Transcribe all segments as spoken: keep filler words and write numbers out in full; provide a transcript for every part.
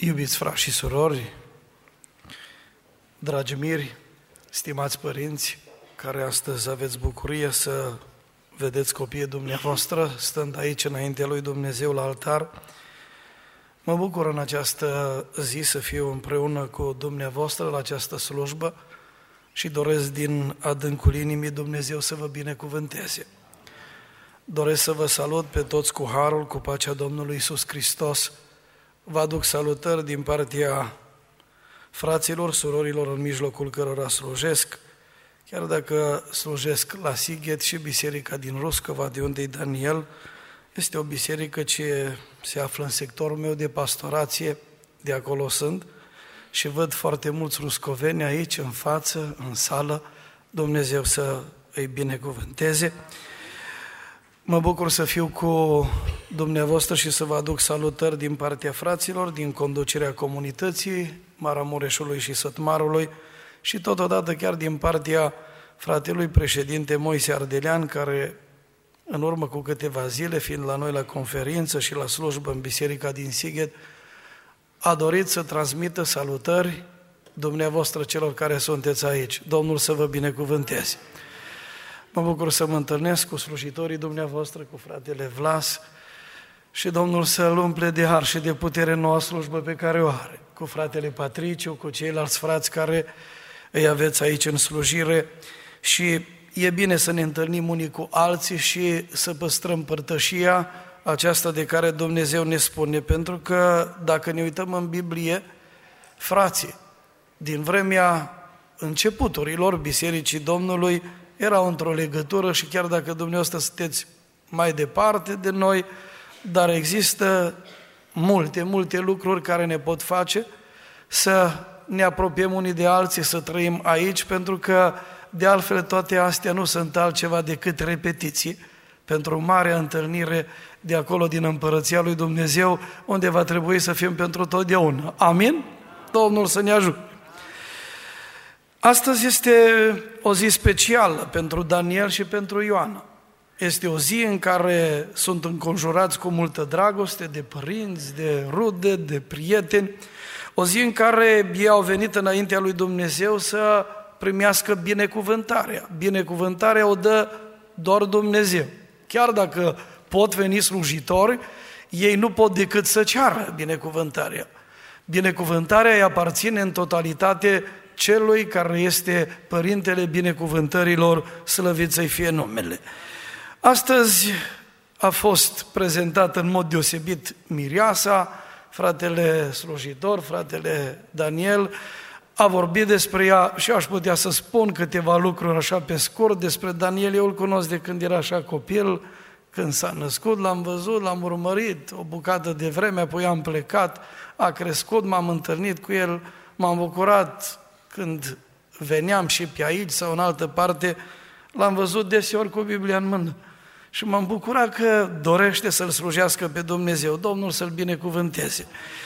Iubiți frați și surori, dragi miri, stimați părinți, care astăzi aveți bucurie să vedeți copiii dumneavoastră stând aici înaintea lui Dumnezeu la altar, mă bucur în această zi să fiu împreună cu dumneavoastră la această slujbă și doresc din adâncul inimii Dumnezeu să vă binecuvânteze. Doresc să vă salut pe toți cu harul, cu pacea Domnului Iisus Hristos. Vă aduc salutări din partea fraților, surorilor în mijlocul cărora slujesc, chiar dacă slujesc la Sighet și biserica din Ruscova, de unde e Daniel. Este o biserică ce se află în sectorul meu de pastorație, de acolo sunt, și văd foarte mulți ruscoveni aici, în față, în sală. Dumnezeu să îi binecuvânteze. Mă bucur să fiu cu dumneavoastră și să vă aduc salutări din partea fraților, din conducerea comunității Maramureșului și Sătmarului și totodată chiar din partea fratelui președinte Moise Ardelean, care în urmă cu câteva zile, fiind la noi la conferință și la slujbă în biserica din Sighet, a dorit să transmită salutări dumneavoastră celor care sunteți aici. Domnul să vă binecuvânteze. Mă bucur să mă întâlnesc cu slujitorii dumneavoastră, cu fratele Vlas, și Domnul să-l umple de har și de putere noua slujbă pe care o are, cu fratele Patriciu, cu ceilalți frați care îi aveți aici în slujire. Și e bine să ne întâlnim unii cu alții și să păstrăm părtășia aceasta de care Dumnezeu ne spune, pentru că dacă ne uităm în Biblie, frații din vremea începuturilor Bisericii Domnului erau într-o legătură și chiar dacă dumneavoastră sunteți mai departe de noi, dar există multe, multe lucruri care ne pot face să ne apropiem unii de alții, să trăim aici, pentru că de altfel toate astea nu sunt altceva decât repetiții pentru marea întâlnire de acolo din Împărăția lui Dumnezeu, unde va trebui să fim pentru totdeauna. Amin? Domnul să ne ajute! Astăzi este o zi specială pentru Daniel și pentru Ioana. Este o zi în care sunt înconjurați cu multă dragoste de părinți, de rude, de prieteni, o zi în care ei au venit înaintea lui Dumnezeu să primească binecuvântarea. Binecuvântarea o dă doar Dumnezeu. Chiar dacă pot veni slujitori, ei nu pot decât să ceară binecuvântarea. Binecuvântarea îi aparține în totalitate celui care este Părintele binecuvântărilor, slăvit să-i fie numele. Astăzi a fost prezentat în mod deosebit mireasa, fratele slujitor, fratele Daniel, a vorbit despre ea și aș putea să spun câteva lucruri așa pe scurt despre Daniel. Eu îl cunosc de când era așa copil, când s-a născut, l-am văzut, l-am urmărit o bucată de vreme, apoi am plecat, a crescut, m-am întâlnit cu el, m-am bucurat când veneam și pe aici sau în altă parte, l-am văzut deseori cu Biblia în mână și m-am bucurat că dorește să-L slujească pe Dumnezeu, Domnul să-L binecuvânteze.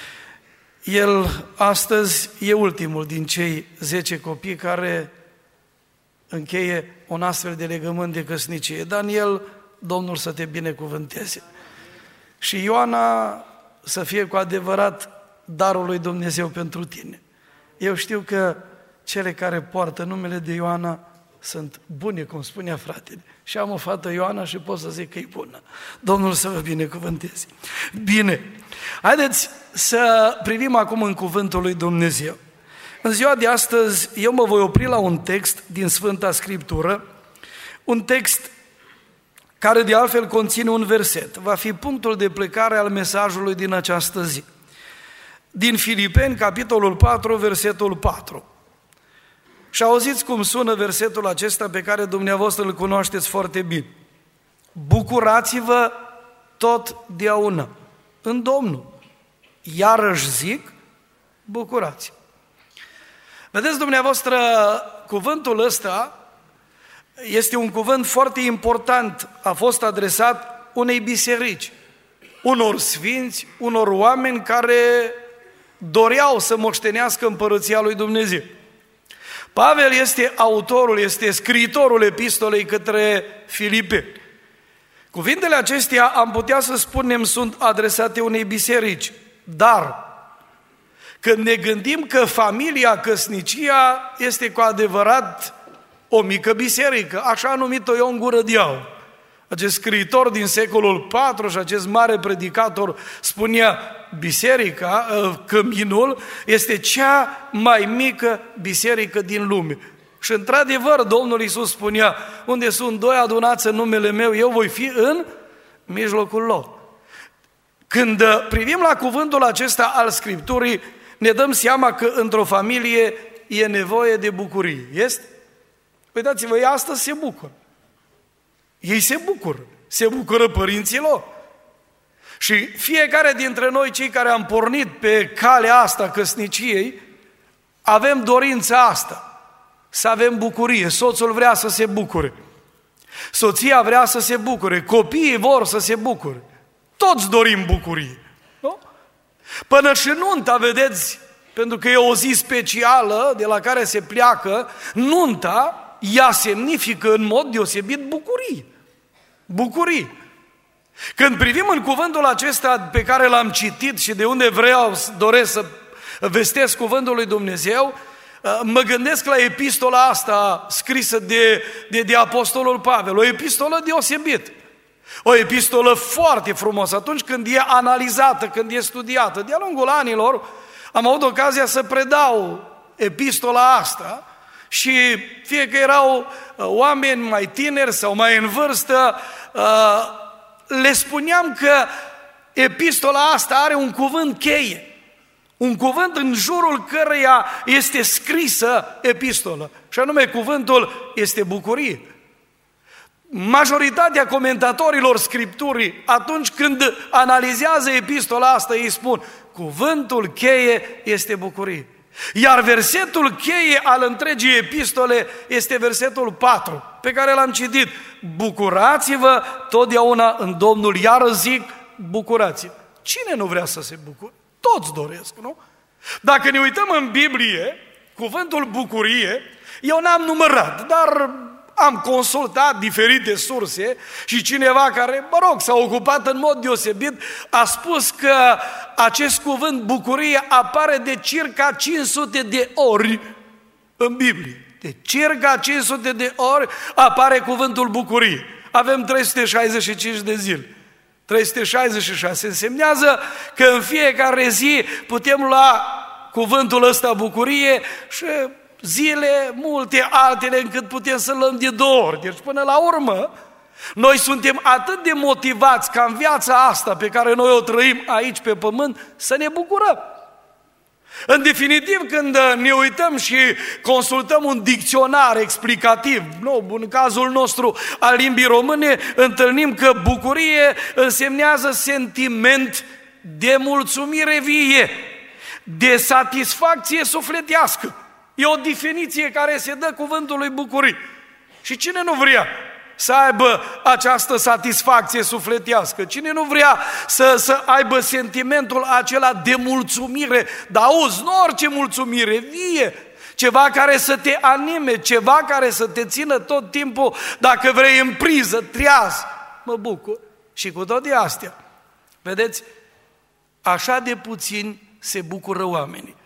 El astăzi e ultimul din cei zece copii care încheie un astfel de legământ de căsnicie. Daniel, Domnul să te binecuvânteze. Și Ioana să fie cu adevărat darul lui Dumnezeu pentru tine. Eu știu că cele care poartă numele de Ioana sunt bune, cum spunea fratele. Și am o fată Ioana și pot să zic că e bună. Domnul să vă binecuvânteze. Bine, haideți să privim acum în cuvântul lui Dumnezeu. În ziua de astăzi eu mă voi opri la un text din Sfânta Scriptură, un text care de altfel conține un verset. Va fi punctul de plecare al mesajului din această zi. Din Filipeni, capitolul patru, versetul patru. Și auziți cum sună versetul acesta pe care dumneavoastră îl cunoașteți foarte bine. Bucurați-vă totdeauna în Domnul. Iarăși zic, bucurați. Vedeți dumneavoastră, cuvântul ăsta este un cuvânt foarte important. A fost adresat unei biserici, unor sfinți, unor oameni care doreau să moștenească împărăția lui Dumnezeu. Pavel este autorul, este scriitorul epistolei către Filipeni. Cuvintele acestea, am putea să spunem, sunt adresate unei biserici, dar când ne gândim că familia, căsnicia este cu adevărat o mică biserică, așa a numit-o eu în gură de aur. Acest scriitor din secolul patru și acest mare predicator spunea, biserica, căminul, este cea mai mică biserică din lume. Și într-adevăr, Domnul Iisus spunea, unde sunt doi adunați în numele meu, eu voi fi în mijlocul lor. Când privim la cuvântul acesta al Scripturii, ne dăm seama că într-o familie e nevoie de bucurie. Este? Uitați-vă, ei astăzi se bucură. Ei se bucură. Se bucură părinților. Și fiecare dintre noi, cei care am pornit pe calea asta căsniciei, avem dorința asta, să avem bucurie. Soțul vrea să se bucure. Soția vrea să se bucure. Copiii vor să se bucure. Toți dorim bucurie. Nu? Până și nunta, vedeți, pentru că e o zi specială de la care se pleacă, nunta, ea semnifică în mod deosebit bucurie. Bucurie. Când privim în cuvântul acesta pe care l-am citit și de unde vreau, doresc să vestesc cuvântul lui Dumnezeu, mă gândesc la epistola asta scrisă de, de, de Apostolul Pavel, o epistolă deosebită. O epistolă foarte frumoasă. Atunci când e analizată, când e studiată, de-a lungul anilor, am avut ocazia să predau epistola asta și fie că erau oameni mai tineri sau mai în vârstă, le spuneam că epistola asta are un cuvânt cheie. Un cuvânt în jurul căreia este scrisă epistolă. Și anume cuvântul este bucurie. Majoritatea comentatorilor Scripturii, atunci când analizează epistola asta, ei spun, cuvântul cheie este bucurie. Iar versetul cheie al întregii epistole este versetul patru, pe care l-am citit. Bucurați-vă totdeauna în Domnul, iar zic, bucurați-vă. Cine nu vrea să se bucure? Toți doresc, nu? Dacă ne uităm în Biblie, cuvântul bucurie, eu n-am numărat, dar am consultat diferite surse și cineva care, mă rog, s-a ocupat în mod deosebit, a spus că acest cuvânt bucurie apare de circa cinci sute de ori în Biblie. De circa cinci sute de ori apare cuvântul bucurie. Avem trei sute șaizeci și cinci de zile. trei sute șaizeci și șase însemnează că în fiecare zi putem lua cuvântul ăsta bucurie și zile multe altele încât putem să-l luăm de două ori. Deci până la urmă, noi suntem atât de motivați ca în viața asta pe care noi o trăim aici pe pământ să ne bucurăm. În definitiv, când ne uităm și consultăm un dicționar explicativ, nu, în cazul nostru al limbii române, întâlnim că bucurie însemnează sentiment de mulțumire vie, de satisfacție sufletească. E o definiție care se dă cuvântului bucurie. Și cine nu vrea să aibă această satisfacție sufletească? Cine nu vrea să, să aibă sentimentul acela de mulțumire? Dar auzi, nu orice mulțumire, vie, ceva care să te anime, ceva care să te țină tot timpul, dacă vrei, în priză, treaz. Mă bucur. Și cu toate astea, vedeți, așa de puțin se bucură oamenii.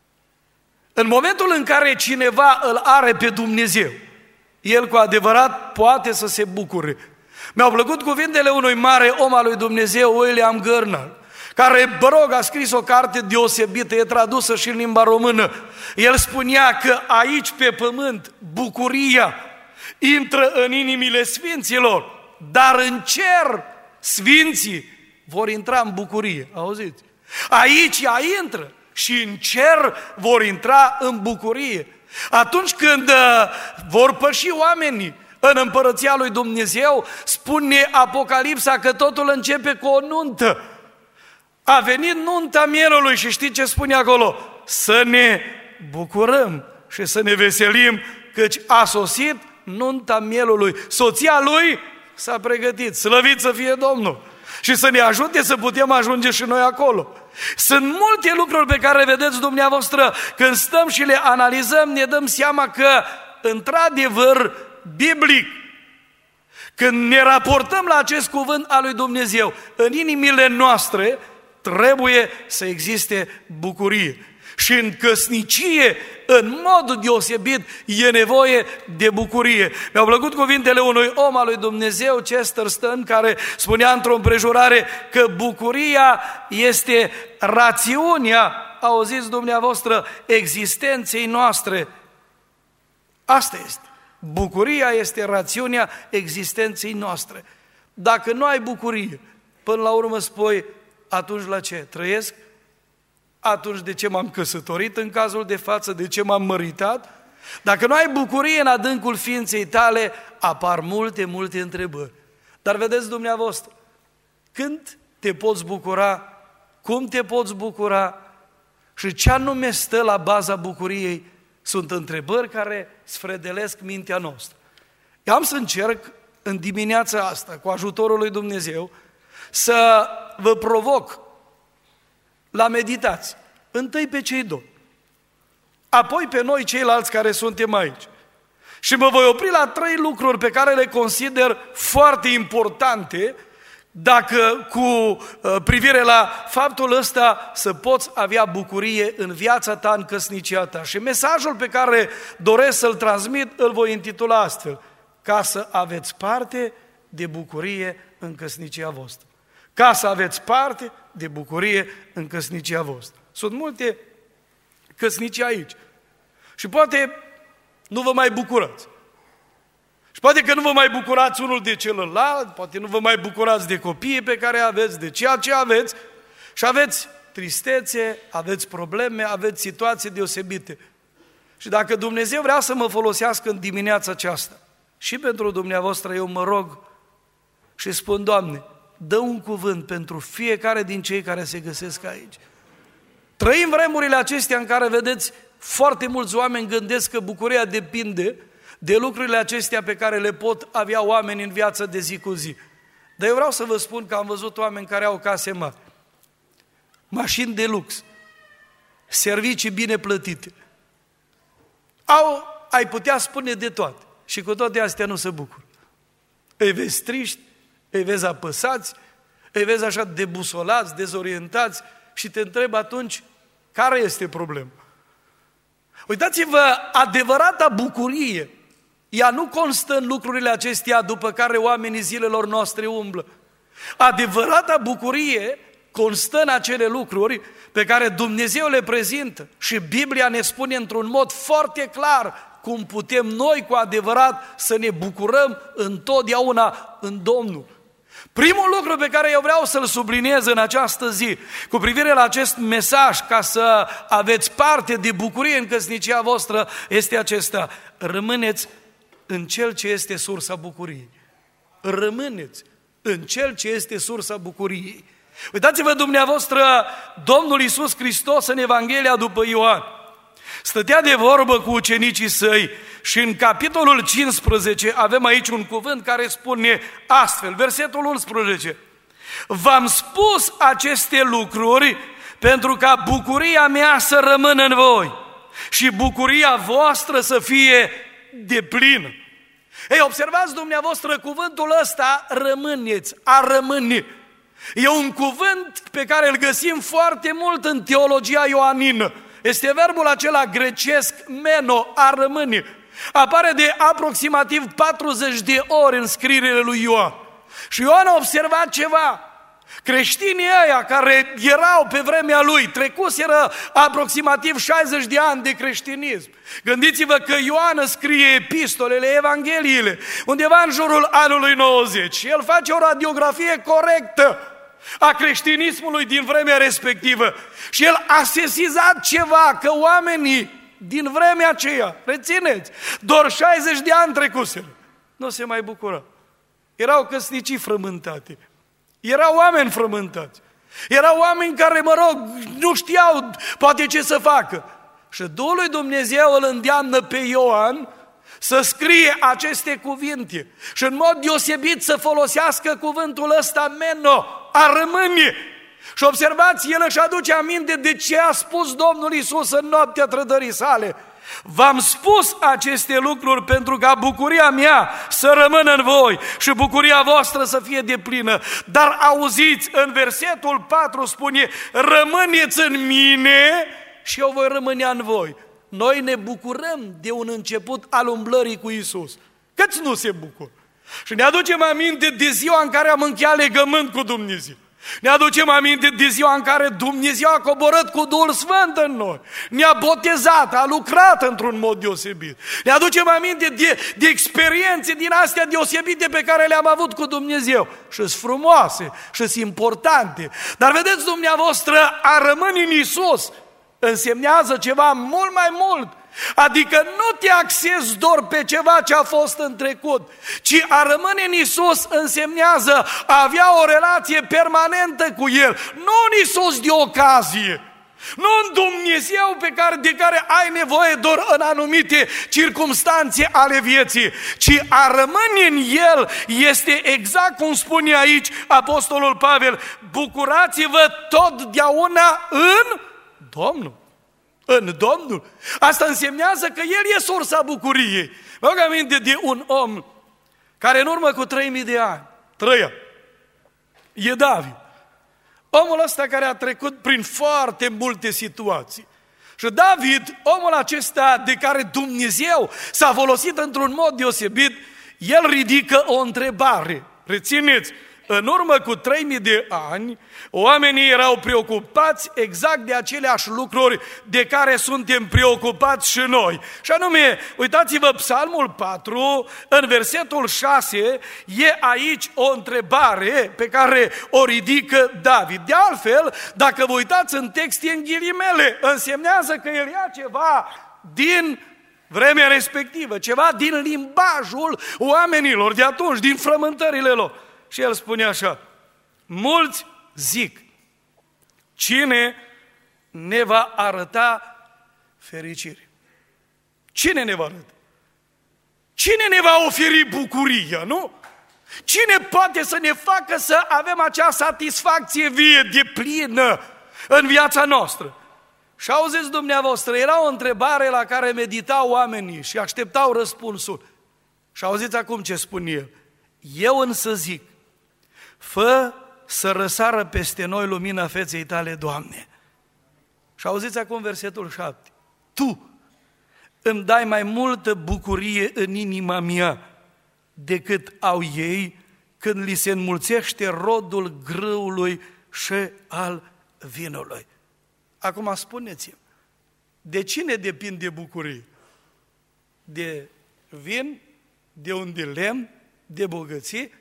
În momentul în care cineva îl are pe Dumnezeu, el cu adevărat poate să se bucure. Mi-au plăcut cuvintele unui mare om al lui Dumnezeu, William Gurnall, care, bă rog, a scris o carte deosebită, e tradusă și în limba română. El spunea că aici pe pământ bucuria intră în inimile sfinților, dar în cer sfinții vor intra în bucurie. Auziți? Aici ea intră și în cer vor intra în bucurie. Atunci când uh, vor păși oamenii în împărăția lui Dumnezeu, spune Apocalipsa că totul începe cu o nuntă. A venit nunta mielului și știți ce spune acolo? Să ne bucurăm și să ne veselim, căci a sosit nunta mielului. Soția lui s-a pregătit, slăvit să fie Domnul, și să ne ajute să putem ajunge și noi acolo. Sunt multe lucruri pe care le vedeți dumneavoastră, când stăm și le analizăm, ne dăm seama că, într-adevăr, biblic, când ne raportăm la acest cuvânt al lui Dumnezeu, în inimile noastre trebuie să existe bucurie. Și în căsnicie, în mod deosebit, e nevoie de bucurie. Mi-au plăcut cuvintele unui om al lui Dumnezeu, Chesterton, care spunea într-o împrejurare că bucuria este rațiunea, auziți dumneavoastră, existenței noastre. Asta este. Bucuria este rațiunea existenței noastre. Dacă nu ai bucurie, până la urmă spui, atunci la ce? Trăiesc? Atunci de ce m-am căsătorit în cazul de față? De ce m-am măritat? Dacă nu ai bucurie în adâncul ființei tale, apar multe, multe întrebări. Dar vedeți dumneavoastră, când te poți bucura, cum te poți bucura și ce anume stă la baza bucuriei, sunt întrebări care sfredelesc mintea noastră. Eu am să încerc în dimineața asta, cu ajutorul lui Dumnezeu, să vă provoc la meditație. Întâi pe cei doi, apoi pe noi ceilalți care suntem aici. Și mă voi opri la trei lucruri pe care le consider foarte importante dacă cu privire la faptul ăsta să poți avea bucurie în viața ta, în căsnicia ta. Și mesajul pe care doresc să-l transmit îl voi intitula astfel: ca să aveți parte de bucurie în căsnicia voastră. Ca să aveți parte de bucurie în căsnicia voastră. Sunt multe căsnicii aici și poate nu vă mai bucurați. Și poate că nu vă mai bucurați unul de celălalt, poate nu vă mai bucurați de copiii pe care aveți, de ceea ce aveți, și aveți tristețe, aveți probleme, aveți situații deosebite. Și dacă Dumnezeu vrea să mă folosească în dimineața aceasta, și pentru dumneavoastră eu mă rog și spun: Doamne, dă un cuvânt pentru fiecare din cei care se găsesc aici. Trăim vremurile acestea în care, vedeți, foarte mulți oameni gândesc că bucuria depinde de lucrurile acestea pe care le pot avea oameni în viața de zi cu zi. Dar eu vreau să vă spun că am văzut oameni care au case mari, mașini de lux, servicii bine plătite. Au, ai putea spune, de toate. Și cu toate astea nu se bucură. Îi vezi triști, îi vezi apăsați, îi vezi așa debusolați, dezorientați și te întreb atunci, care este problema? Uitați-vă, adevărata bucurie, ea nu constă în lucrurile acestea după care oamenii zilelor noastre umblă. Adevărata bucurie constă în acele lucruri pe care Dumnezeu le prezintă și Biblia ne spune într-un mod foarte clar cum putem noi cu adevărat să ne bucurăm întotdeauna în Domnul. Primul lucru pe care eu vreau să-l subliniez în această zi, cu privire la acest mesaj, ca să aveți parte de bucurie în căsnicia voastră, este acesta: rămâneți în Cel ce este sursa bucuriei. Rămâneți în Cel ce este sursa bucuriei. Uitați-vă dumneavoastră, Domnul Iisus Hristos în Evanghelia după Ioan stătea de vorbă cu ucenicii săi și în capitolul cincisprezece avem aici un cuvânt care spune astfel, versetul unsprezece: v-am spus aceste lucruri pentru ca bucuria mea să rămână în voi și bucuria voastră să fie deplină. Ei, observați dumneavoastră cuvântul ăsta, rămâneți, a rămâne. E un cuvânt pe care îl găsim foarte mult în teologia ioanină. Este verbul acela grecesc meno, a rămâne. Apare de aproximativ patruzeci de ori în scrierile lui Ioan. Și Ioan a observat ceva. Creștinii ăia care erau pe vremea lui, trecuseră aproximativ șaizeci de ani de creștinism. Gândiți-vă că Ioan scrie epistolele, evangheliile, undeva în jurul anului nouăzeci. Și el face o radiografie corectă a creștinismului din vremea respectivă. Și el a sesizat ceva, că oamenii din vremea aceea, rețineți, doar șaizeci de ani trecuseră, nu se mai bucură. Erau căsnicii frământate, erau oameni frământați, erau oameni care, mă rog, nu știau poate ce să facă. Și Duhul lui Dumnezeu îl îndeamnă pe Ioan să scrie aceste cuvinte și în mod deosebit să folosească cuvântul ăsta meno, a rămâne. Și observați, el își aduce aminte de ce a spus Domnul Iisus în noaptea trădării sale. V-am spus aceste lucruri pentru ca bucuria mea să rămână în voi și bucuria voastră să fie deplină. Dar auziți, în versetul patru spune, rămâneți în mine și eu voi rămâne în voi. Noi ne bucurăm de un început al umblării cu Iisus. Câți nu se bucură? Și ne aducem aminte de ziua în care am încheiat legământ cu Dumnezeu. Ne aducem aminte de ziua în care Dumnezeu a coborât cu Duhul Sfânt în noi, ne-a botezat, a lucrat într-un mod deosebit. Ne aducem aminte de, de experiențe din astea deosebite pe care le-am avut cu Dumnezeu. Și-s frumoase, și-s importante. Dar vedeți dumneavoastră, a rămâne în Iisus însemnează ceva mult mai mult. Adică nu te axezi doar pe ceva ce a fost în trecut, ci a rămâne în Iisus însemnează a avea o relație permanentă cu El. Nu în Iisus de ocazie, nu în Dumnezeu pe care, de care ai nevoie doar în anumite circumstanțe ale vieții, ci a rămâne în El este exact cum spune aici Apostolul Pavel, bucurați-vă totdeauna în Domnul. În Domnul. Asta însemnează că El e sursa bucuriei. Mă rog aminte de un om care în urmă cu trei mii de ani trăia. E David. Omul ăsta care a trecut prin foarte multe situații. Și David, omul acesta de care Dumnezeu s-a folosit într-un mod deosebit, el ridică o întrebare. Rețineți, în urmă cu trei mii de ani, oamenii erau preocupați exact de aceleași lucruri de care suntem preocupați și noi. Și anume, uitați-vă, Psalmul patru, în versetul șase, e aici o întrebare pe care o ridică David. De altfel, dacă vă uitați în text, e în ghilimele, însemnează că el ia ceva din vremea respectivă, ceva din limbajul oamenilor de atunci, din frământările lor. Și el spune așa, mulți zic, cine ne va arăta fericire? Cine ne va arăta? Cine ne va oferi bucuria, nu? Cine poate să ne facă să avem acea satisfacție vie, deplină în viața noastră? Și auziți dumneavoastră, era o întrebare la care meditau oamenii și așteptau răspunsul. Și auziți acum ce spune el. Eu însă zic, fă să răsară peste noi lumina feței tale, Doamne. Și auziți acum versetul șapte. Tu îmi dai mai multă bucurie în inima mea decât au ei când li se înmulțește rodul grâului și al vinului. Acum spuneți-mi, de cine depinde bucurie? De vin, de un de lemn, de bogăție?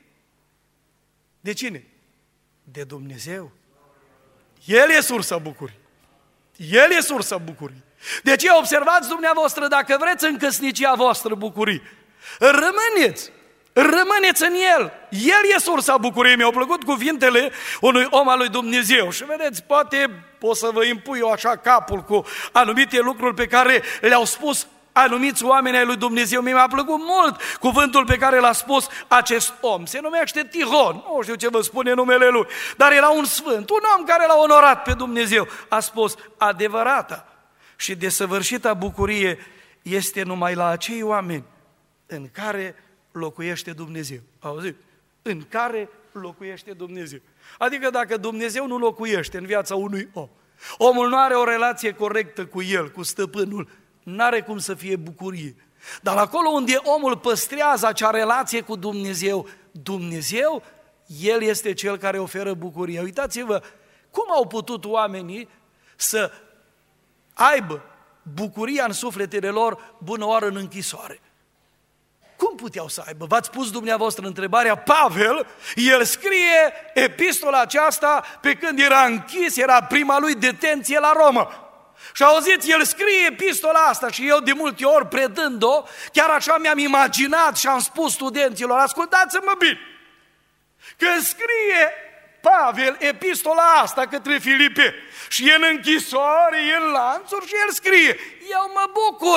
De cine? De Dumnezeu. El e sursa bucurii. El e sursa bucurii. De ce observați dumneavoastră, dacă vreți în căsnicia voastră bucurii, rămâneți, rămâneți în El. El e sursa bucuriei. Mi-au plăcut cuvintele unui om al lui Dumnezeu. Și vedeți, poate pot să vă impui eu așa capul cu anumite lucruri pe care le-au spus anumiți oameni ai lui Dumnezeu. Mi-a plăcut mult cuvântul pe care l-a spus acest om. Se numește Tihon, nu știu ce vă spune numele lui, dar era un sfânt, un om care l-a onorat pe Dumnezeu. A spus, adevărata și desăvârșita bucurie este numai la acei oameni în care locuiește Dumnezeu. Auziți? În care locuiește Dumnezeu. Adică dacă Dumnezeu nu locuiește în viața unui om, omul nu are o relație corectă cu el, cu stăpânul, n-are cum să fie bucurie. Dar acolo unde omul păstrează acea relație cu Dumnezeu, Dumnezeu, El este Cel care oferă bucurie. Uitați-vă cum au putut oamenii să aibă bucuria în sufletele lor bună oară în închisoare. Cum puteau să aibă? V-ați pus dumneavoastră întrebarea? Pavel, el scrie epistola aceasta pe când era închis, era prima lui detenție la Roma. Și auziți, el scrie epistola asta și eu de multe ori predând-o, chiar așa mi-am imaginat și am spus studenților, ascultați-mă bine, când scrie Pavel epistola asta către Filipe și e în închisoare, e în lanțuri și el scrie, eu mă bucur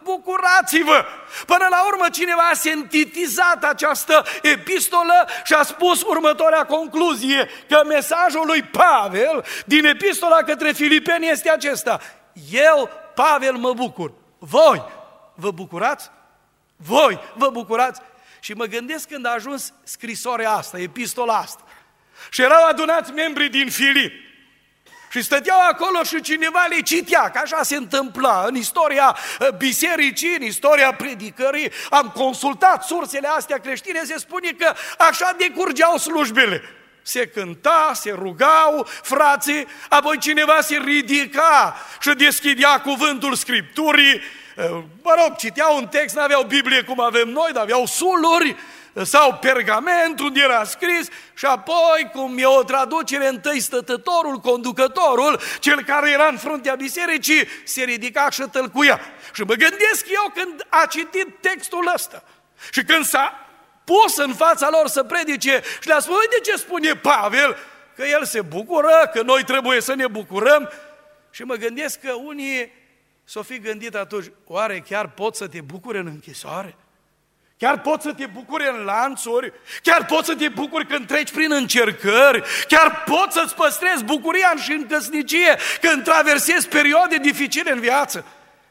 bucurați-vă! Până la urmă cineva a sintetizat această epistolă și a spus următoarea concluzie, că mesajul lui Pavel din epistola către Filipeni este acesta: eu, Pavel, mă bucur. Voi vă bucurați? Voi vă bucurați? Și mă gândesc când a ajuns scrisoarea asta, epistola asta, și erau adunați membrii din Filip și stăteau acolo și cineva le citea, că așa se întâmpla în istoria bisericii, în istoria predicării. Am consultat sursele astea creștine, se spune că așa decurgeau slujbele. Se cânta, se rugau frații, apoi cineva se ridica și deschidea cuvântul Scripturii, mă rog, citeau un text, n-aveau Biblie cum avem noi, dar aveau suluri sau pergament unde era scris și apoi, cum e o traducere, întâi stătătorul, conducătorul, cel care era în fruntea bisericii, se ridica și tălcuia. Și mă gândesc eu când a citit textul ăsta și când s-a pus în fața lor să predice și le-a spus: de ce spune Pavel că el se bucură, că noi trebuie să ne bucurăm? Și mă gândesc că unii s-o fi gândit atunci: oare chiar poți să te bucuri în închisoare? Chiar poți să te bucuri în lanțuri? Chiar poți să te bucuri când treci prin încercări? Chiar poți să-ți păstrezi bucuria și în căsnicie când traversezi perioade dificile în viață?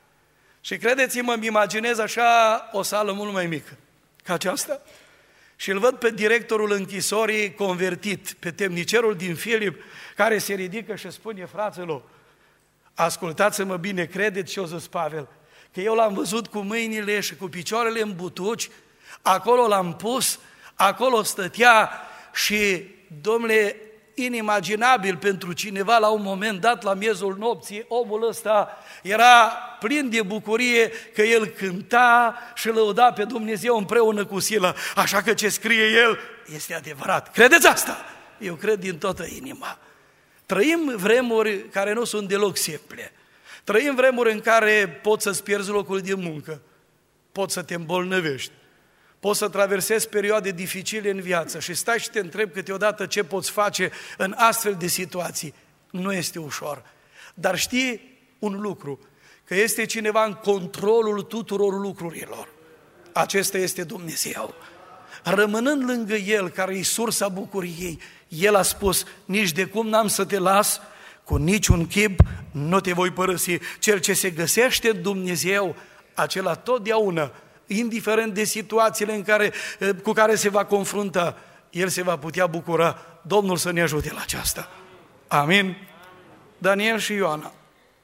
Și credeți-mă, îmi imaginez așa o sală mult mai mică ca aceasta și îl văd pe directorul închisorii convertit, pe temnicerul din Filip, care se ridică și spune: fraților, ascultați-mă bine, credeți ce o zis Pavel, că eu l-am văzut cu mâinile și cu picioarele în butuci, acolo l-am pus, acolo stătea și, domnule, inimaginabil pentru cineva la un moment dat, la miezul nopții, omul ăsta era plin de bucurie că el cânta și lăuda pe Dumnezeu împreună cu Sila. Așa că ce scrie el este adevărat. Credeți asta? Eu cred din toată inima. Trăim vremuri care nu sunt deloc simple. Trăim vremuri în care poți să-ți pierzi locul de muncă, poți să te îmbolnăvești, poți să traversezi perioade dificile în viață și stai și te întrebi câteodată ce poți face în astfel de situații. Nu este ușor. Dar știi un lucru, că este cineva în controlul tuturor lucrurilor. Acesta este Dumnezeu. Rămânând lângă El, care e sursa bucuriei, El a spus: nici de cum n-am să te las, cu niciun chip nu te voi părăsi. Cel ce se găsește în Dumnezeu, acela totdeauna, indiferent de situațiile în care, cu care se va confrunta, el se va putea bucura. Domnul să ne ajute la aceasta. Amin? Daniel și Ioana.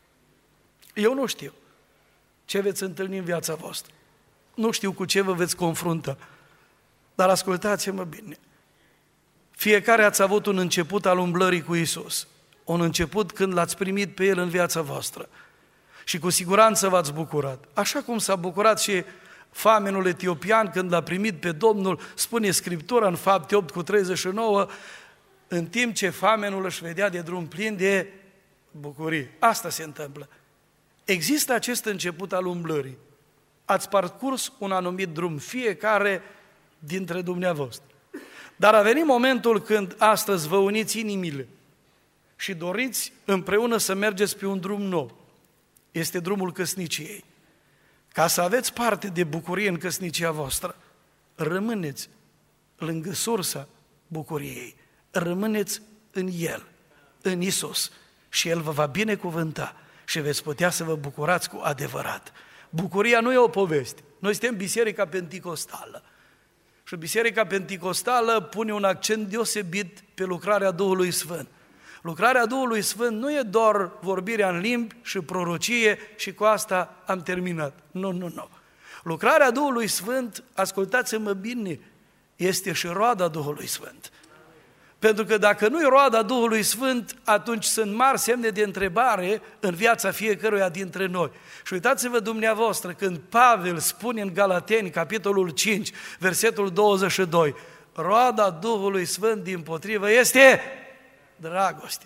Eu nu știu ce veți întâlni în viața voastră. Nu știu cu ce vă veți confrunta. Dar ascultați-mă bine. Fiecare ați avut un început al umblării cu Iisus. Un început când l-ați primit pe El în viața voastră. Și cu siguranță v-ați bucurat. Așa cum s-a bucurat și famenul etiopian când l-a primit pe Domnul, spune Scriptura în Fapte opt cu treizeci și nouă, în timp ce famenul își vedea de drum plin de bucurie. Asta se întâmplă. Există acest început al umblării. Ați parcurs un anumit drum, fiecare dintre dumneavoastră. Dar a venit momentul când astăzi vă uniți inimile și doriți împreună să mergeți pe un drum nou. Este drumul căsniciei. Ca să aveți parte de bucurie în căsnicia voastră, rămâneți lângă sursa bucuriei. Rămâneți în El, în Iisus, și El vă va binecuvânta și veți putea să vă bucurați cu adevărat. Bucuria nu e o poveste. Noi suntem Biserica Penticostală. Și Biserica Penticostală pune un accent deosebit pe lucrarea Duhului Sfânt. Lucrarea Duhului Sfânt nu e doar vorbirea în limbi și prorocie și cu asta am terminat. Nu, nu, nu. Lucrarea Duhului Sfânt, ascultați-mă bine, este și roada Duhului Sfânt. Pentru că dacă nu e roada Duhului Sfânt, atunci sunt mari semne de întrebare în viața fiecăruia dintre noi. Și uitați-vă dumneavoastră, când Pavel spune în Galateni, capitolul cinci, versetul douăzeci și doi, roada Duhului Sfânt dimpotrivă este dragoste.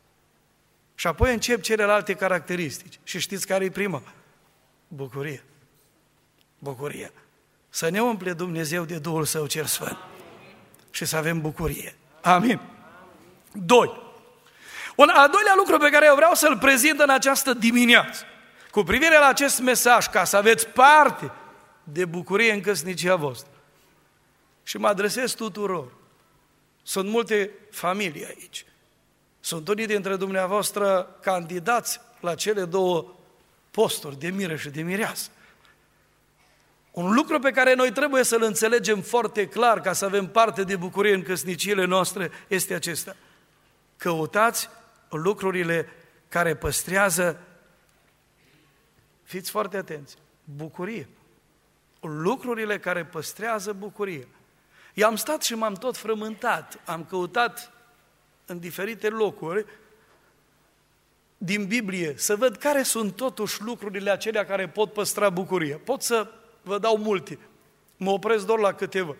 Și apoi încep celelalte caracteristici. Și știți care e prima? Bucurie. Bucurie. Să ne umple Dumnezeu de Duhul Său cel Sfânt și să avem bucurie. Amin. Doi. Un al doilea lucru pe care eu vreau să-l prezint în această dimineață, cu privire la acest mesaj, ca să aveți parte de bucurie în căsnicia voastră. Și mă adresez tuturor. Sunt multe familii aici. Sunt unii dintre dumneavoastră candidați la cele două posturi, de mire și de mireasă. Un lucru pe care noi trebuie să-l înțelegem foarte clar ca să avem parte de bucurie în căsniciile noastre este acesta. Căutați lucrurile care păstrează, fiți foarte atenți, bucurie. Lucrurile care păstrează bucurie. Eu am stat și m-am tot frământat, am căutat în diferite locuri din Biblie să văd care sunt totuși lucrurile acelea care pot păstra bucurie. Pot să vă dau multe, mă opresc doar la câteva.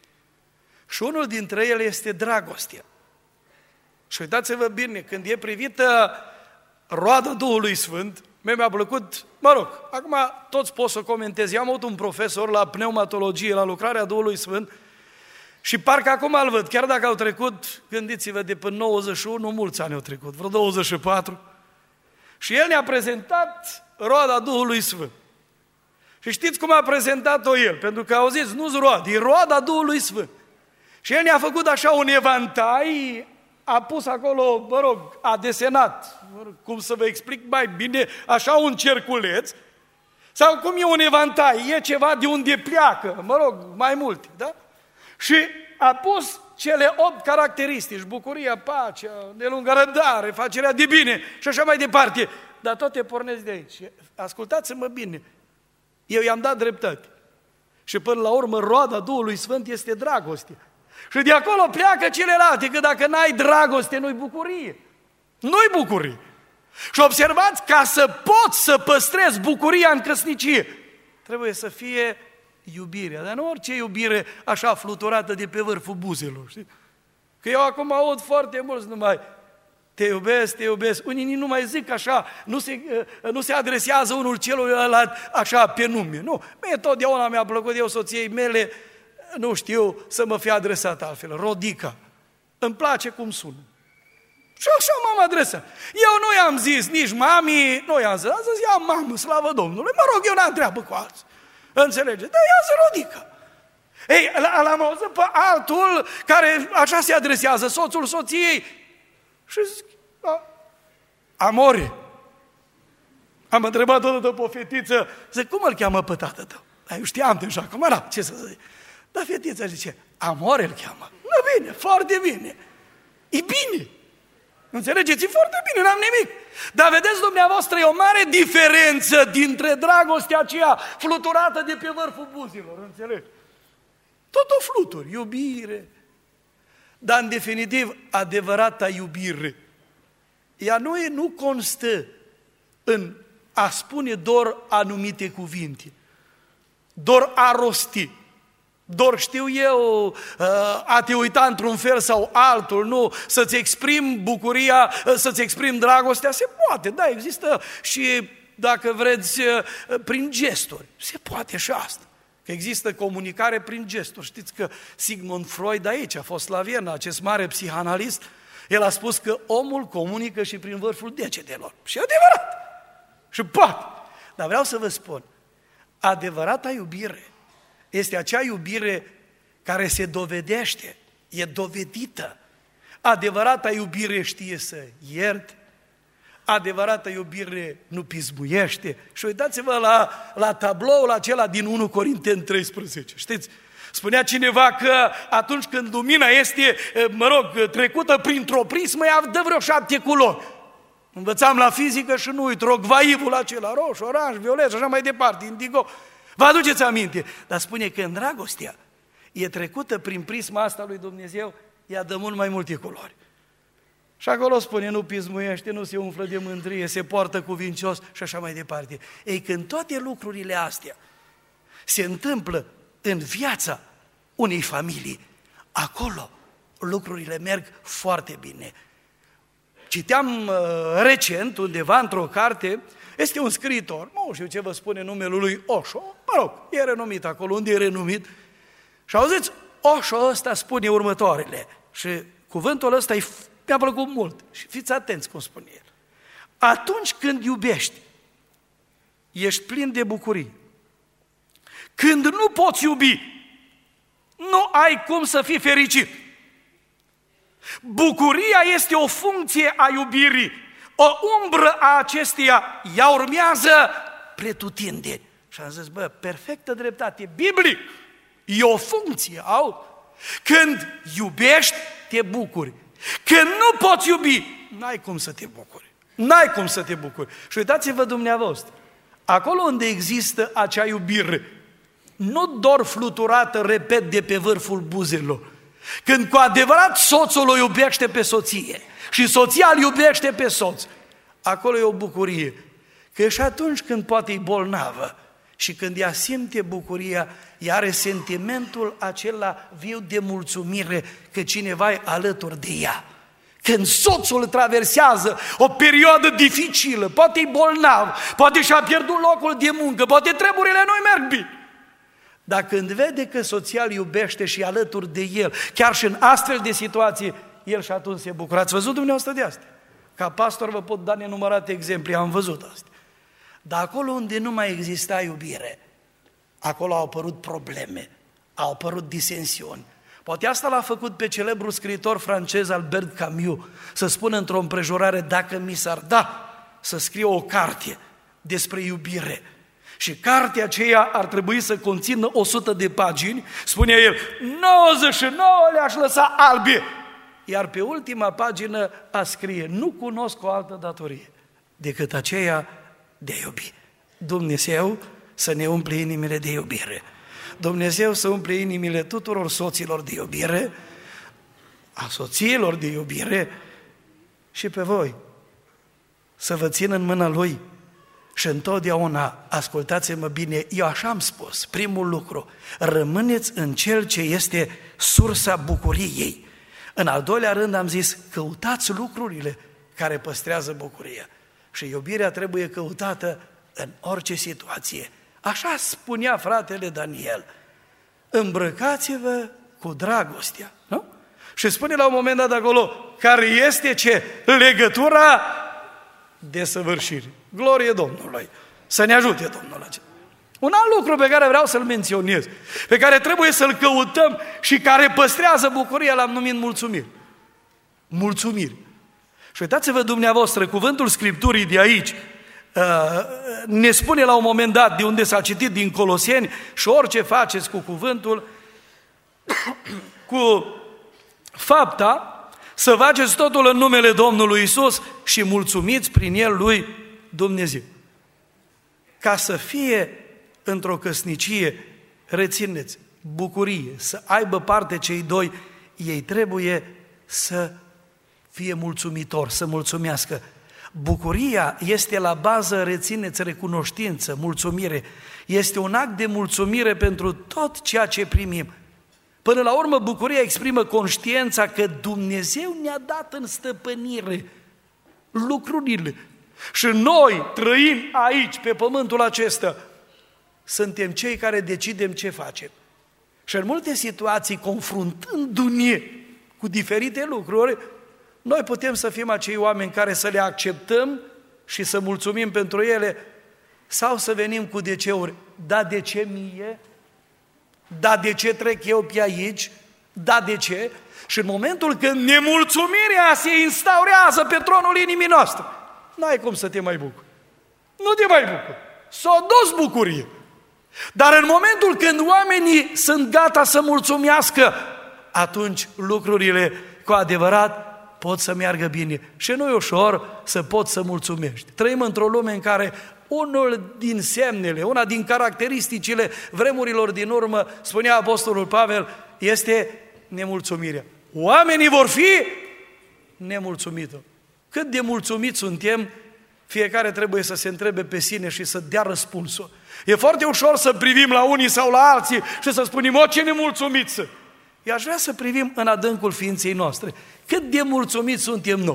Și unul dintre ele este dragostea. Și uitați-vă bine, când e privită roada Duhului Sfânt, mie mi-a plăcut, mă rog, acum toți pot să comentez. Eu am avut un profesor la pneumatologie, la lucrarea Duhului Sfânt, și parcă acum îl văd, chiar dacă au trecut, gândiți-vă, de până nouăzeci și unu, mulți ani au trecut, vreo douăzeci și patru, și el ne-a prezentat roada Duhului Sfânt. Și știți cum a prezentat-o el? Pentru că auziți, nu-s roadă, e roada Duhului Sfânt. Și el ne-a făcut așa un evantai, a pus acolo, mă rog, a desenat, mă rog, cum să vă explic mai bine, așa un cerculeț, sau cum e un evantai, e ceva de unde pleacă, mă rog, mai multe, da? Și a pus cele opt caracteristici, bucuria, pacea, nelungă răbdare, facerea de bine și așa mai departe. Dar toate pornesc de aici. Ascultați-mă bine, eu i-am dat dreptate. Și până la urmă, roada Duhului Sfânt este dragoste. Și de acolo pleacă celelalte, că dacă n-ai dragoste, nu-i bucurie. Nu-i bucurie. Și observați, ca să poți să păstrezi bucuria în căsnicie, trebuie să fie iubirea, dar nu orice iubire așa fluturată de pe vârful buzelor, știi? Că eu acum aud foarte mulți numai te iubesc, te iubesc. Unii nu mai zic așa, nu se, nu se adresează unul celuilalt așa pe nume. Nu, mie totdeauna mi-a plăcut eu soției mele, nu știu, să mă fie adresat altfel, Rodica. Îmi place cum sună. Și așa m-am adresat. Eu nu i-am zis nici mami, nu i-am zis, am zis, ia mamă, slavă Domnului, mă rog, eu n-am treabă cu alții. Înțelege? Dar ia-zi Rodica. Ei, l-am auzit pe altul care așa se adresează, soțul soției. Și zic, amore. Am întrebat odată pe o fetiță, zic, cum îl cheamă pe tată tău? Dar eu știam deja, cum era, ce să zic. Dar fetița zice, amore îl cheamă. Nu, bine, foarte bine. E bine. Înțelegeți? E foarte bine, n-am nimic. Dar vedeți dumneavoastră, e o mare diferență dintre dragostea aceea fluturată de pe vârful buzilor, înțelegi? Tot o flutur, iubire. Dar în definitiv, adevărata iubire, ea nu, e, nu constă în a spune doar anumite cuvinte, doar a rosti, doar știu eu a te uita într-un fel sau altul, nu, să-ți exprimi bucuria, să-ți exprimi dragostea, se poate, da, există și, dacă vreți, prin gesturi, se poate și asta. Că există comunicare prin gesturi. Știți că Sigmund Freud aici a fost la Viena, acest mare psihanalist, el a spus că omul comunică și prin vârful degetelor. Și e adevărat. Și poate. Dar vreau să vă spun, adevărata iubire este acea iubire care se dovedește, e dovedită. Adevărata iubire știe să ierte, adevărată iubire nu pismuiește. Și uitați-vă la, la tabloul acela din unu Corinteni treisprezece. Știți? Spunea cineva că atunci când lumina este, mă rog, trecută printr-o prismă, ea dă vreo șapte culori. Învățam la fizică și nu uit, rogvaivul acela, roșu, oranj, violet și așa mai departe, indigo. Vă aduceți aminte? Dar spune că în dragostea e trecută prin prisma asta lui Dumnezeu, ea dă mult mai multe culori. Și acolo spune, nu pismuiește, nu se umflă de mândrie, se poartă cuvincios și așa mai departe. Ei, când toate lucrurile astea se întâmplă în viața unei familii, acolo lucrurile merg foarte bine. Citeam uh, recent, undeva într-o carte, este un scriitor, nu știu ce vă spune numele lui Osho, mă rog, e renumit acolo, unde e renumit. Și auziți, Osho ăsta spune următoarele și cuvântul ăsta e mi-a plăcut mult și fiți atenți cum spune el. Atunci când iubești, ești plin de bucurie. Când nu poți iubi, nu ai cum să fii fericit. Bucuria este o funcție a iubirii. O umbră a acesteia ea urmează pretutindeni. Și am zis, bă, perfectă dreptate, biblic, e o funcție, au. Când iubești, te bucuri. Când nu poți iubi, n-ai cum să te bucuri. N-ai cum să te bucuri. Și uitați-vă dumneavoastră, acolo unde există acea iubire, nu doar fluturată, repet, de pe vârful buzelor, când cu adevărat soțul o iubește pe soție și soția îl iubește pe soț, acolo e o bucurie. Că și atunci când poate e bolnavă și când ea simte bucuria, ea are sentimentul acela viu de mulțumire că cineva e alături de ea. Când soțul traversează o perioadă dificilă, poate e bolnav, poate și-a pierdut locul de muncă, poate treburile nu-i merg bine. Dar când vede că soția îl iubește și e alături de el, chiar și în astfel de situații, el și atunci se bucură. Ați văzut dumneavoastră de asta? Ca pastor vă pot da nenumărate exemple, am văzut asta. Dar acolo unde nu mai exista iubire, acolo au apărut probleme, au apărut disensiuni. Poate asta l-a făcut pe celebrul scriitor francez Albert Camus să spună într-o împrejurare, dacă mi s-ar da să scrie o carte despre iubire, și cartea aceea ar trebui să conțină o sută de pagini, spunea el, nouăzeci și nouă le-aș lăsa albe, iar pe ultima pagină a scrie, nu cunosc o altă datorie decât aceea de a iubi. Dumnezeu să ne umple inimile de iubire. Dumnezeu să umple inimile tuturor soților de iubire, a soțiilor de iubire și pe voi să vă țin în mâna Lui. Și întotdeauna, ascultați-mă bine, eu așa am spus, primul lucru, rămâneți în Cel ce este sursa bucuriei. În al doilea rând am zis, căutați lucrurile care păstrează bucuria. Și iubirea trebuie căutată în orice situație. Așa spunea fratele Daniel, îmbrăcați-vă cu dragostea, nu? Și spune la un moment dat acolo, care este ce? Legătura desăvârșirii. Glorie Domnului! Să ne ajute Domnul acesta. Un alt lucru pe care vreau să-l menționez, pe care trebuie să-l căutăm și care păstrează bucuria, l-am numit mulțumiri. Mulțumiri. Și uitați-vă dumneavoastră, cuvântul Scripturii de aici ne spune la un moment dat, de unde s-a citit din Coloseni, și orice faceți cu cuvântul, cu fapta, să faceți totul în numele Domnului Iisus și mulțumiți prin El lui Dumnezeu. Ca să fie într-o căsnicie, rețineți, bucurie, să aibă parte cei doi, ei trebuie să fie mulțumitori, să mulțumească. Bucuria este la bază, rețineți, recunoștință, mulțumire. Este un act de mulțumire pentru tot ceea ce primim. Până la urmă, bucuria exprimă conștiința că Dumnezeu ne-a dat în stăpânire lucrurile. Și noi trăim aici, pe pământul acesta, suntem cei care decidem ce facem. Și în multe situații, confruntându-ne cu diferite lucruri, noi putem să fim acei oameni care să le acceptăm și să mulțumim pentru ele, sau să venim cu de ce ori. Da, de ce mie? Da, de ce trec eu pe aici? Da, de ce? Și în momentul când nemulțumirea se instaurează pe tronul inimii noastre, n-ai cum să te mai bucuri. Nu te mai bucuri. S-a dus bucurie. Dar în momentul când oamenii sunt gata să mulțumească, atunci lucrurile cu adevărat pot să meargă bine. Și nu e ușor să poți să mulțumești. Trăim într-o lume în care unul din semnele, una din caracteristicile vremurilor din urmă, spunea Apostolul Pavel, este nemulțumirea. Oamenii vor fi nemulțumiți. Cât de mulțumiți suntem, fiecare trebuie să se întrebe pe sine și să dea răspunsul. E foarte ușor să privim la unii sau la alții și să spunem, o, ce nemulțumiți sunt. Eu aș vrea să privim în adâncul ființei noastre. Cât de mulțumiți suntem noi?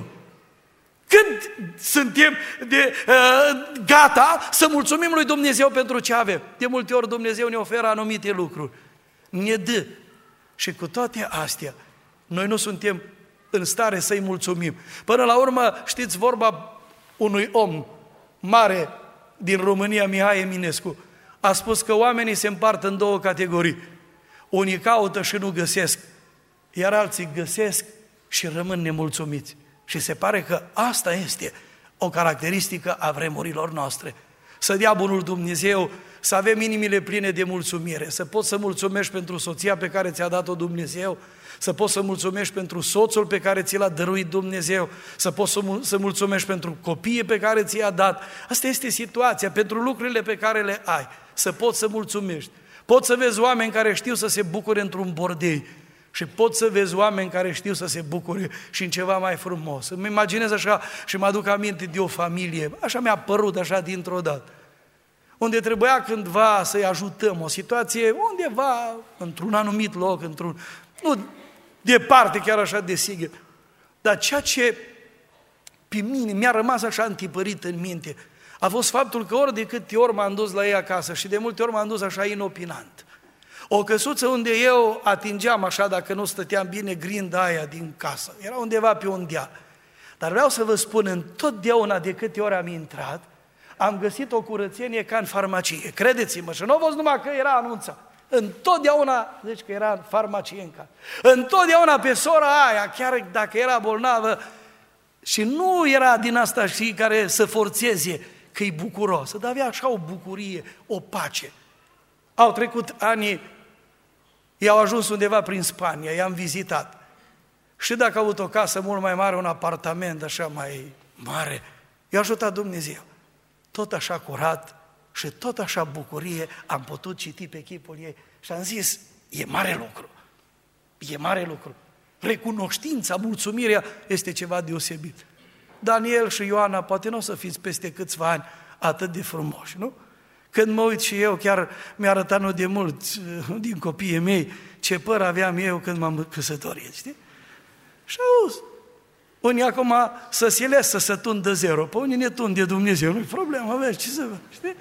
Cât suntem de uh, gata să mulțumim lui Dumnezeu pentru ce avem? De multe ori Dumnezeu ne oferă anumite lucruri. Ne dă. Și cu toate astea, noi nu suntem în stare să-i mulțumim. Până la urmă, știți vorba unui om mare din România, Mihai Eminescu, a spus că oamenii se împart în două categorii. Unii caută și nu găsesc, iar alții găsesc și rămân nemulțumiți. Și se pare că asta este o caracteristică a vremurilor noastre. Să dea bunul Dumnezeu, să avem inimile pline de mulțumire, să poți să mulțumești pentru soția pe care ți-a dat-o Dumnezeu, să poți să mulțumești pentru soțul pe care ți l-a dăruit Dumnezeu, să poți să, mul- să mulțumești pentru copiii pe care ți-i-a dat. Asta este situația, pentru lucrurile pe care le ai, să poți să mulțumești. Poți să vezi oameni care știu să se bucure într-un bordei și poți să vezi oameni care știu să se bucure și în ceva mai frumos. Îmi imaginez așa și mă aduc aminte de o familie, așa mi-a părut așa dintr-o dată, unde trebuia cândva să-i ajutăm, o situație undeva, într-un anumit loc, într-un, nu departe chiar așa de sigur, dar ceea ce pe mine mi-a rămas așa întipărit în minte a fost faptul că ori de câte ori m-am dus la ei acasă și de multe ori m-am dus așa inopinant. O căsuță unde eu atingeam așa, dacă nu stăteam bine, grinda aia din casă, era undeva pe un deal. Dar vreau să vă spun, întotdeauna de câte ori am intrat, am găsit o curățenie ca în farmacie. Credeți-mă, și nu a fost numai că era anunțat. Întotdeauna, deci că era în farmacie în casă. Întotdeauna pe sora aia, chiar dacă era bolnavă, și nu era din asta și care să forțeze că e bucuroasă, dar avea așa o bucurie, o pace. Au trecut ani, i-au ajuns undeva prin Spania, i-am vizitat. Și dacă au avut o casă mult mai mare, un apartament așa mai mare, i-a ajutat Dumnezeu. Tot așa curat și tot așa bucurie am putut citi pe chipul ei și am zis, e mare lucru, e mare lucru. Recunoștința, mulțumirea este ceva deosebit. Daniel și Ioana, poate nu o să fiți peste câțiva ani atât de frumoși, nu? Când mă uit și eu, chiar mi-a arătat nu de mult din copiii mei ce păr aveam eu când m-am căsătorit, știi? Și auzi, unii acum să silesc să se tundă zero, pe unii ne tunde Dumnezeu, nu-i problemă, vezi ce să vă, știi?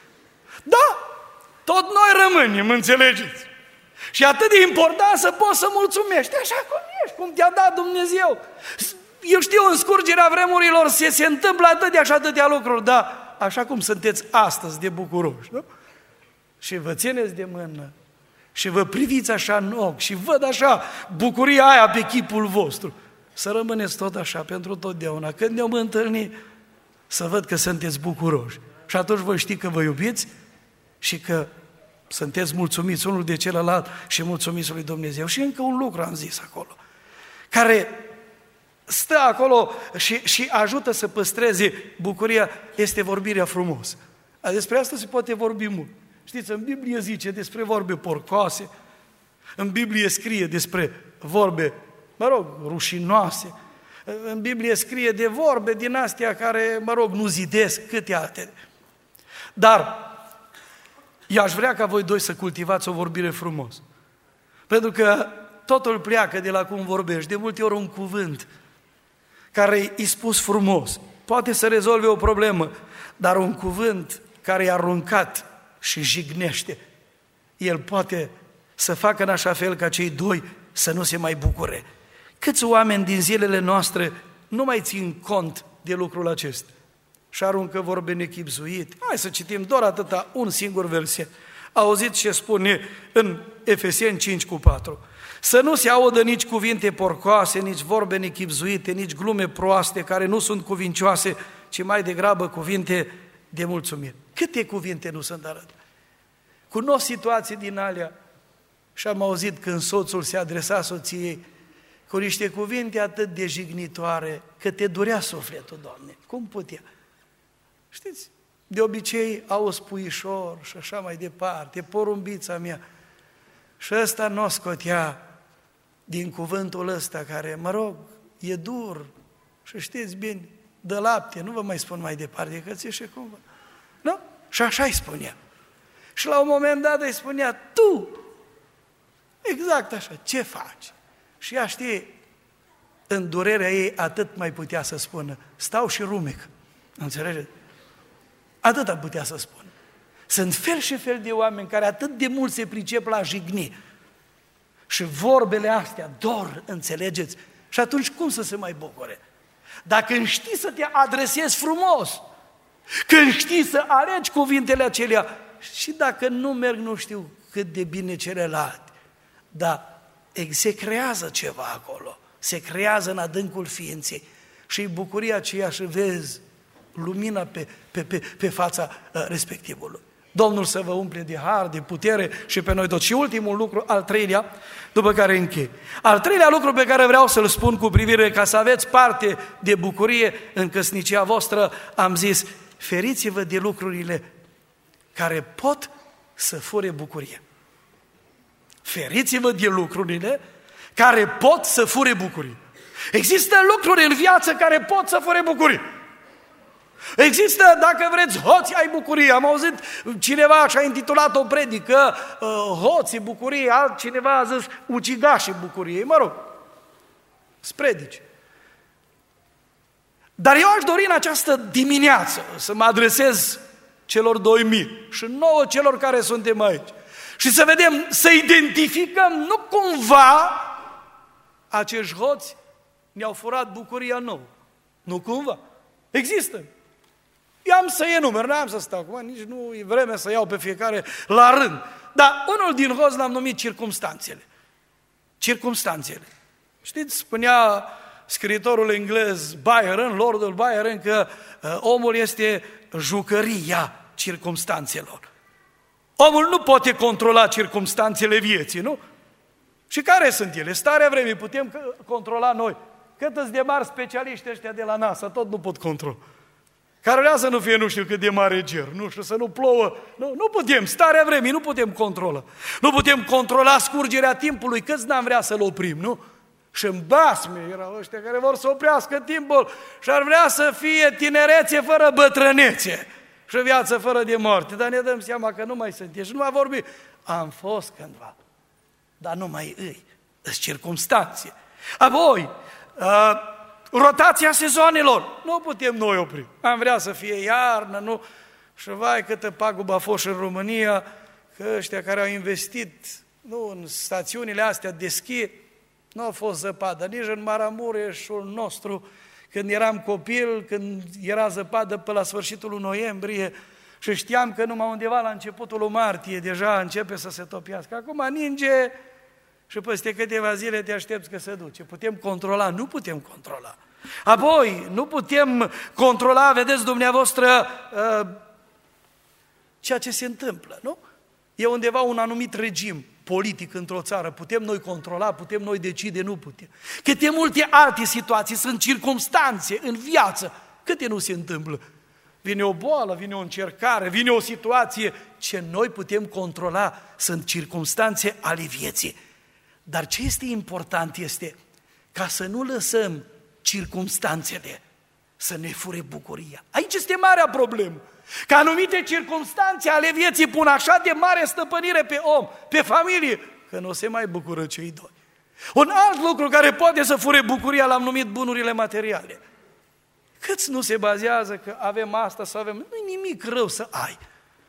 Da, tot noi rămânem, înțelegeți? Și atât de important să poți să mulțumești, așa cum ești, cum te-a dat Dumnezeu. Eu știu, în scurgerea vremurilor se, se întâmplă atâtea și atâtea lucruri, dar așa cum sunteți astăzi de bucuroși, nu? Și vă țineți de mână și vă priviți așa în ochi și văd așa bucuria aia pe chipul vostru. Să rămâneți tot așa pentru totdeauna. Când ne-om întâlni, să văd că sunteți bucuroși. Și atunci voi ști că vă iubiți și că sunteți mulțumiți unul de celălalt și mulțumiți lui Dumnezeu. Și încă un lucru am zis acolo, care stă acolo și, și ajută să păstreze bucuria, este vorbirea frumos. Despre asta se poate vorbi mult. Știți, în Biblie zice despre vorbe porcoase, în Biblie scrie despre vorbe, mă rog, rușinoase, în Biblie scrie de vorbe din astea care, mă rog, nu zidesc, câte altele. Dar eu aș vrea ca voi doi să cultivați o vorbire frumos. Pentru că totul pleacă de la cum vorbești. De multe ori un cuvânt care e spus frumos poate să rezolve o problemă, dar un cuvânt care e aruncat și jignește, el poate să facă în așa fel ca cei doi să nu se mai bucure. Câți oameni din zilele noastre nu mai țin cont de lucrul acesta și aruncă vorbe nechibzuit? Hai să citim doar atâta, un singur verset. Auziți ce spune în Efeseni cinci cu patru. Să nu se audă nici cuvinte porcoase, nici vorbe nechibzuite, nici glume proaste care nu sunt cuvincioase, ci mai degrabă cuvinte de mulțumire. Câte cuvinte nu sunt arăt? Cunosc situații din alea și am auzit când soțul se adresa soției cu niște cuvinte atât de jignitoare că te durea sufletul, Doamne. Cum putea? Știți, de obicei auzi puișor și așa mai departe, porumbița mea. Și ăsta nu o scotea din cuvântul ăsta care, mă rog, e dur și știți bine, dă lapte, nu vă mai spun mai departe, că ți-e și cumva. Nu? Și așa îi spunea. Și la un moment dat îi spunea, tu, exact așa, ce faci? Și ea știe, în durerea ei atât mai putea să spună, stau și rumec, înțelegeți? Atât am putea să spun. Sunt fel și fel de oameni care atât de mult se pricep la jigni și vorbele astea dor, înțelegeți? Și atunci cum să se mai bucure? Dacă știi să te adresezi frumos, Când știi să alegi cuvintele acelea, și dacă nu merg, nu știu cât de bine celălalt, dar se creează ceva acolo, se creează în adâncul ființei și bucuria aceea și vezi lumina pe, pe, pe, pe fața uh, respectivului. Domnul să vă umple de har, de putere și pe noi toți. Și ultimul lucru, al treilea, după care închei. Al treilea lucru pe care vreau să-l spun cu privire ca să aveți parte de bucurie în căsnicia voastră, am zis, feriți-vă de lucrurile care pot să fure bucurie. Feriți-vă de lucrurile care pot să fure bucurie. Există lucruri în viață care pot să fure bucurie. Există, dacă vreți, hoți ai bucurie. Am auzit cineva și-a intitulat o predică, uh, hoții bucurie, altcineva a zis ucigașii bucuriei. Mă rog, spredici. Dar eu aș dori în această dimineață să mă adresez celor doi mii și nouă celor care suntem aici și să vedem, să identificăm, nu cumva acești hoți ne-au furat bucuria nouă. Nu cumva. Există. I-am să enumer, n-am să stau acum, nici nu e vreme să iau pe fiecare la rând. Dar unul din hoți l-am numit circumstanțele. Circumstanțele. Știți, spunea scriitorul englez Byron, Lordul Byron, că uh, omul este jucăria circumstanțelor. Omul nu poate controla circumstanțele vieții, nu? Și care sunt ele? Starea vremii putem controla noi. Cât de mari specialiști ăștia de la NASA, tot nu pot controla. Care vrea să nu fie nu știu cât de mare ger, nu știu, să nu plouă. Nu, nu putem, starea vremii nu putem controla. Nu putem controla scurgerea timpului, câți n-am vrea să-l oprim, nu? Și în basme erau ăștia care vor să oprească timpul și ar vrea să fie tinerețe fără bătrânețe și viață fără de moarte. Dar ne dăm seama că nu mai sunt. Și nu mai vorbi. Am fost cândva, dar nu mai îi. Sunt circumstanțe. Apoi, uh, rotația sezoanelor. Nu putem noi opri. Am vrea să fie iarnă, nu? Și vai câtă pagubă a fost în România, că ăștia care au investit, nu, în stațiunile astea de schi, nu a fost zăpadă, nici în Maramureșul nostru, când eram copil, când era zăpadă pe la sfârșitul lui noiembrie și știam că numai undeva la începutul lui martie deja începe să se topiască. Acum ninge și peste câteva zile te aștepți că se duce. Putem controla? Nu putem controla. Apoi, nu putem controla, vedeți dumneavoastră, ceea ce se întâmplă, nu? E undeva un anumit regim politic într-o țară, putem noi controla, putem noi decide, nu putem. Câte multe alte situații, sunt circumstanțe în viață, câte nu se întâmplă. Vine o boală, vine o încercare, vine o situație, ce noi putem controla, sunt circumstanțe ale vieții. Dar ce este important este ca să nu lăsăm circumstanțele să ne fure bucuria. Aici este marea problemă. Că anumite circumstanțe ale vieții pun așa de mare stăpânire pe om, pe familie, că nu se mai bucură cei doi. Un alt lucru care poate să fure bucuria l-am numit bunurile materiale. Câți nu se bazează că avem asta sau avem... Nu-i nimic rău să ai.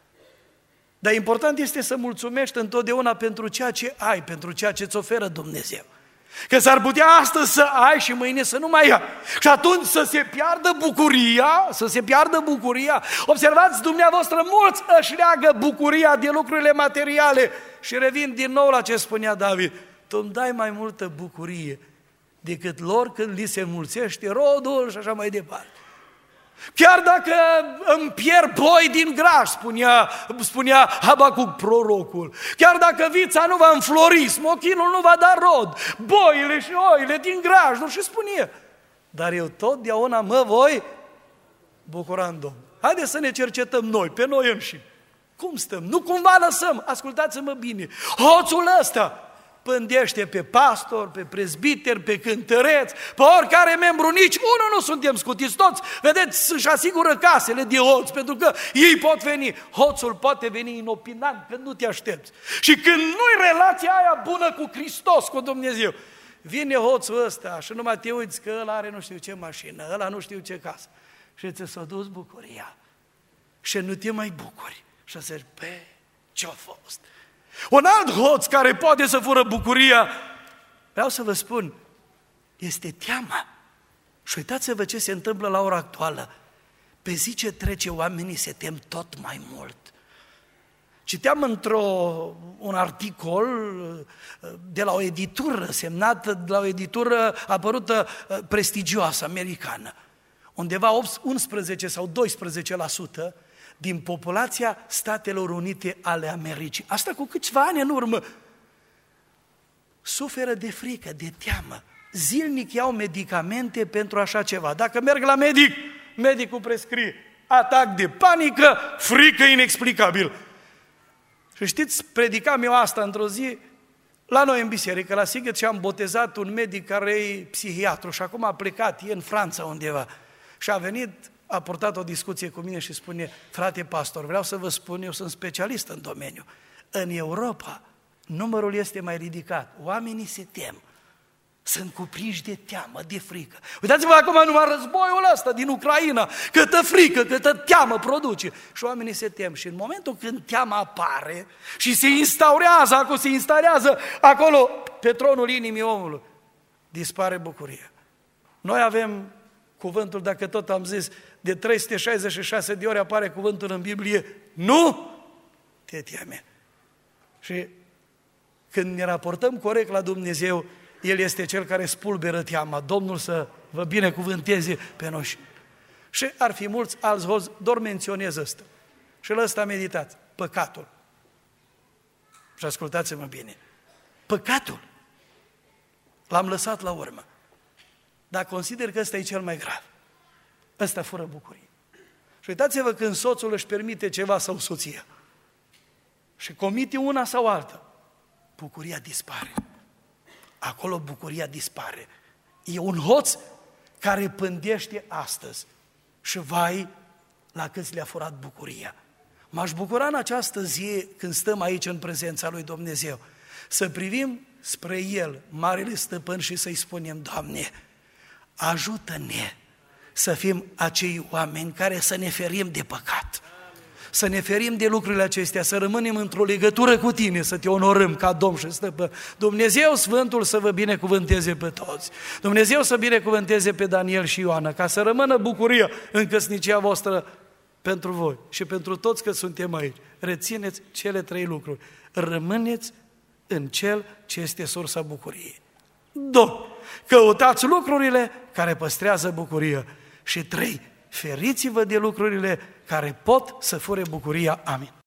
Dar important este să mulțumești întotdeauna pentru ceea ce ai, pentru ceea ce îți oferă Dumnezeu. Că s-ar putea astăzi să ai și mâine să nu mai ai. Și atunci să se piardă bucuria, să se piardă bucuria. Observați dumneavoastră, mulți își leagă bucuria de lucrurile materiale. Și revin din nou la ce spunea David. Tu îmi dai mai multă bucurie decât lor când li se înmulțește rodul și așa mai departe. Chiar dacă îmi pierd boi din graj, spunea, spunea Habacuc prorocul, chiar dacă vița nu va înflori, smochinul nu va da rod, boile și oile din graj, nu și spune, dar eu totdeauna mă voi bucura în Domnul. Haideți să ne cercetăm noi, pe noi înșine. Cum stăm? Nu cumva lăsăm, ascultați-mă bine, hoțul ăsta pândește pe pastor, pe prezbiter, pe cântăreț, pe oricare membru, nici unul nu suntem scutiți toți. Vedeți, își asigură casele de hoți, pentru că ei pot veni. Hoțul poate veni inopinat când nu te aștepți. Și când nu-i relația aia bună cu Hristos, cu Dumnezeu, vine hoțul ăsta și numai te uiți că ăla are nu știu ce mașină, ăla nu știu ce casă. Și ți s-a dus bucuria. Și nu te mai bucuri. Și zici, pe, ce-a fost? Un alt hoț care poate să fură bucuria, vreau să vă spun, este teama. Și uitați-vă ce se întâmplă la ora actuală. pe zi ce trece oamenii se tem tot mai mult. Citeam într-un articol de la o editură, semnată de la o editură apărută prestigioasă, americană. Undeva unsprezece sau doisprezece la sută din populația Statelor Unite ale Americii, asta cu câțiva ani în urmă, suferă de frică, de teamă. Zilnic iau medicamente pentru așa ceva. Dacă merg la medic, medicul prescrie atac de panică, frică inexplicabil. Și știți, predicam eu asta într-o zi la noi în biserică, la Sighet, și am botezat un medic care e psihiatru și acum a plecat, e în Franța undeva. Și a venit, a purtat o discuție cu mine și spune: frate pastor, vreau să vă spun, eu sunt specialist în domeniu. În Europa numărul este mai ridicat, oamenii se tem, sunt cuprinși de teamă, de frică. Uitați-vă acum numai războiul ăsta din Ucraina, câtă frică, câtă teamă produce. Și oamenii se tem. Și în momentul când teama apare și se instaurează, acolo se instalează acolo pe tronul inimii omului, dispare bucuria. Noi avem cuvântul, dacă tot am zis, de trei sute șaizeci și șase de ori apare cuvântul în Biblie: nu te teme. Și când ne raportăm corect la Dumnezeu, El este Cel care spulberă teama. Domnul să vă binecuvânteze pe noi. Și ar fi mulți alți hoți, doar menționez ăsta. Și la ăsta meditați: păcatul. Și ascultați-mă bine. Păcatul l-am lăsat la urmă. Dar consider că ăsta e cel mai grav. Ăsta fără bucurie. Și uitați-vă când soțul își permite ceva sau soția și comite una sau alta, bucuria dispare. Acolo bucuria dispare. E un hoț care pândește astăzi și vai la câți le-a furat bucuria. M-aș bucura în această zi, când stăm aici în prezența lui Dumnezeu, să privim spre El, Marele Stăpân, și să-i spunem: Doamne, ajută-ne să fim acei oameni care să ne ferim de păcat, să ne ferim de lucrurile acestea, să rămânem într-o legătură cu Tine, să Te onorăm ca Domn și Stăpân. Dumnezeu Sfântul să vă binecuvânteze pe toți. Dumnezeu să binecuvânteze pe Daniel și Ioana, ca să rămână bucuria în căsnicia voastră pentru voi și pentru toți că suntem aici. Rețineți cele trei lucruri. Rămâneți în Cel ce este sursa bucuriei. Doi, căutați lucrurile care păstrează bucuria. Și trei, feriți-vă de lucrurile care pot să fure bucuria. Amin.